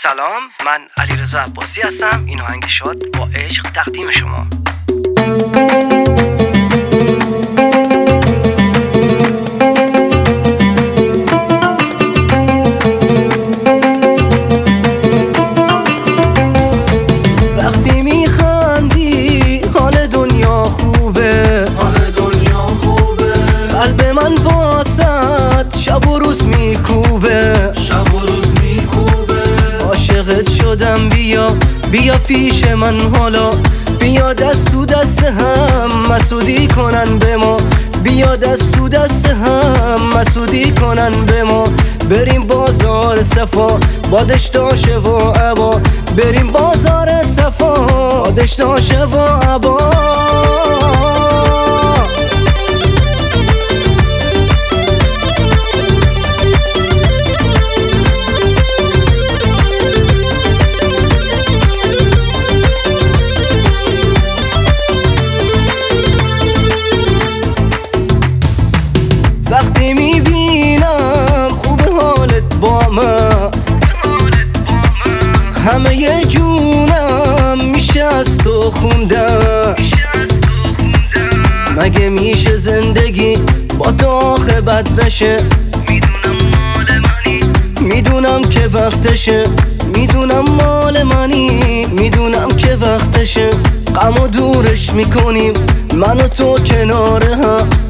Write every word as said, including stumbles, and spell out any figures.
سلام، من علیرضا عباسی هستم. این آهنگ شاد با عشق تقدیم شما. وقتی میخندی حال دنیا خوبه، حال دنیا خوبه. قلب من واسط شب و روز میکوبه، شب و روز میکوبه. عاشقت شدم، بیا بیا پیش من حالا، بیا دست تو دست هم مسعودی کنن به ما، بیا دست تو دست هم مسعودی کنن به ما. بریم بازار صفا با دشتاشه و عبا، بریم بازار صفا با دشتاشه و عبا. وقتی میبینم خوب حالت با من، همه ی جونم میشه از تو خوندم. مگه میشه زندگی با تو آخه بد بشه؟ میدونم مال منی، میدونم که وقتشه، میدونم مال منی، میدونم که وقتشه. غمو دورش میکنیم من و تو کناره هم،